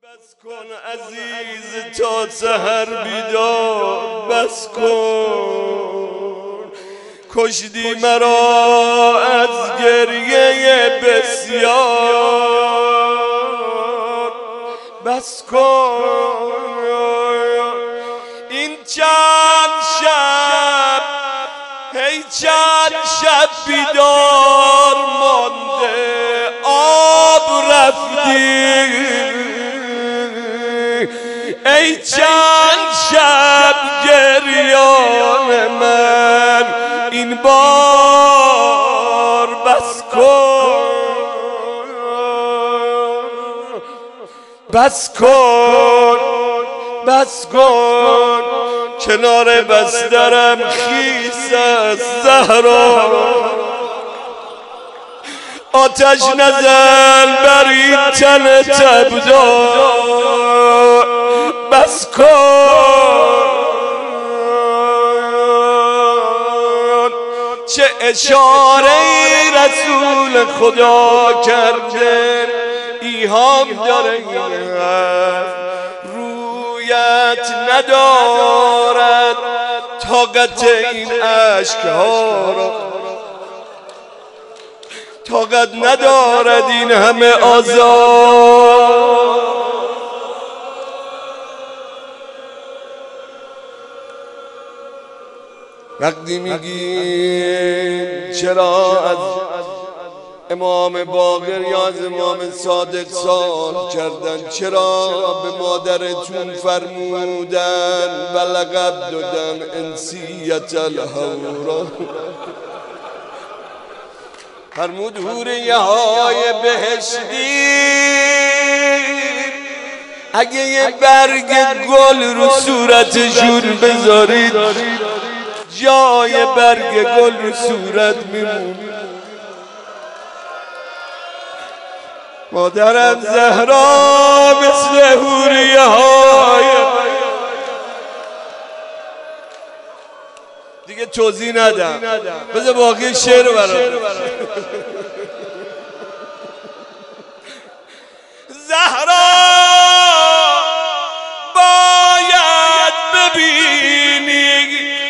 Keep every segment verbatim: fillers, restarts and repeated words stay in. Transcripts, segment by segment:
بس کن عزیز تا سحر بیدار، بس کن کشتی مرا از گریه بسیار، بس کن این چند شب، هی چند شب بیدار مانده آب رفتی، ای چند شب گریان من این بار، بس کن بس کن بس کن کنار بسترم خیس است زهرا، آتش نزن بر این تن تبدار، بس کن چه اشاره ای رسول خدا کرده، ایهام داره رویت ندارد طاقت این اشکها را، طاقت ندارد این همه آزار. وقتی میگی چرا از امام باقر یا از امام صادق سوال کردن، چرا به مادرتون فرمودن و لقب دادن انسیت الهورا، فرمود حوریه های بهشتی اگه یه برگ گل رو صورتشون بذارید جای برگ گل رو صورت میمون. مادرم زهرا مثل حوریه های، دیگه توضیح ندم، بذار باقی شعر رو برات. زهرا باید ببینی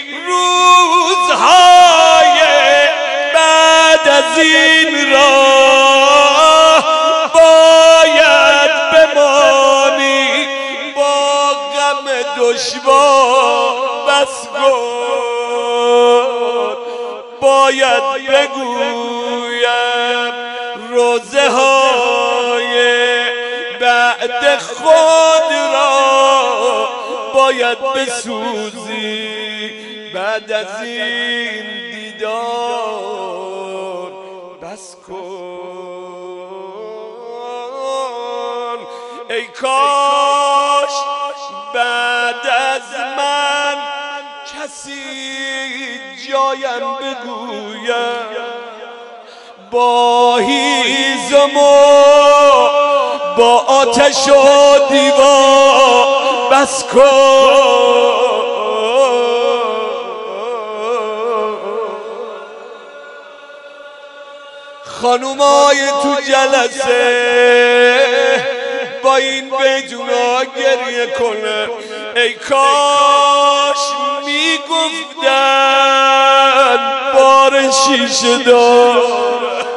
روزهای بعد از این راه، باید بمانی با غم دشوار، بس کن باید بگویم روزه های بعد خود را باید بسوزی بعد از این دیدار، بس کن ای کاش بعد از من کسی جایم بگویم با هیزم و با آتش و دیوار، بس کن خانومای تو جلسه با این بیجونا گریه کنه، ای کاش میگفتن بار شیشه دار،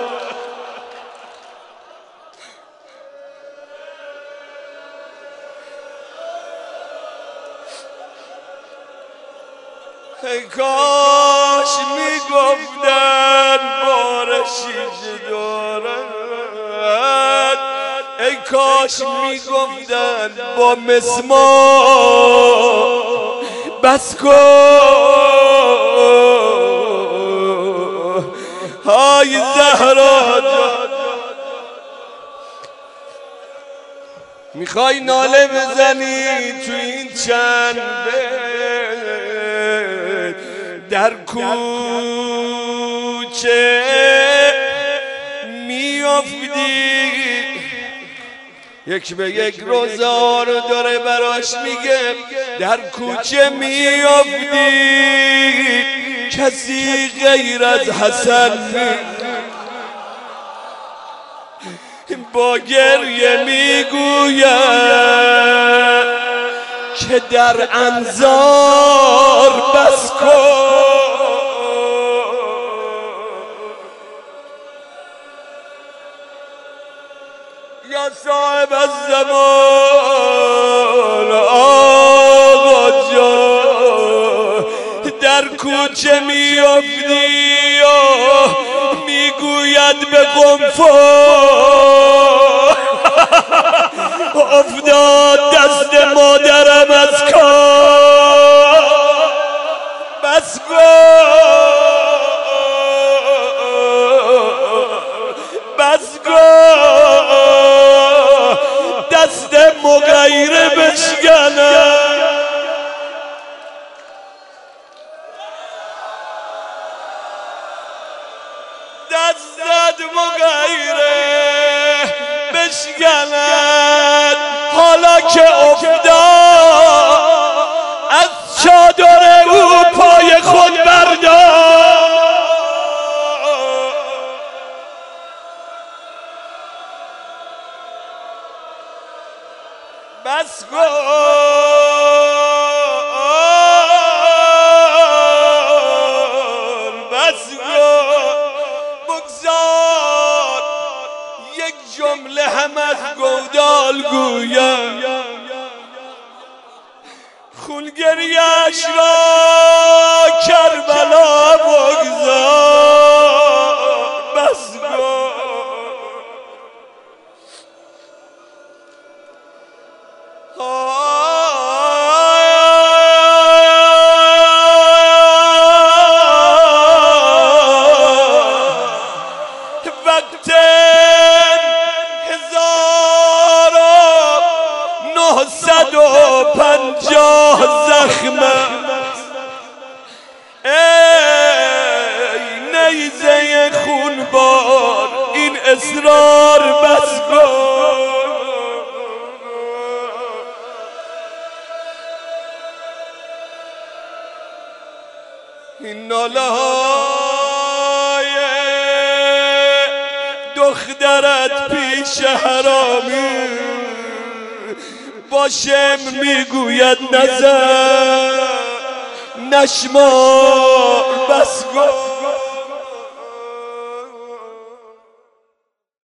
ای کاش میگفتن بار شیشه دارد، ای کاش میگفتن با مسمار، بس کن های زهرا جان. میخوای ناله بزنی تو این چند بیت در کوچه میافتی، یک به یک روزا رو داره براش میگه، در کوچه میافتی کسی غیر از حسن با گریه میگوید که در انظار بس کن. یا صاحب الزمان آقا جان، در کوچه میافتی یا میگوید به قنفا افتاد دست مادرم از کار بس کن بس کن دست مغیره بشکنم. دستت مغیره بشکند حالا که افتاد از چادر او پای خود بردار. بس کن بس کن بگذار یک جمله هم از گودال گویم. خونگریش را کربلا بگذار. بس کن وقت هزار و نهصد و پنجاه زخمه ای نیزه خونبار این اصرار بس کن. این ناله های دخترت پیش حرامی باشم میگوید نظر نشمار. بس کن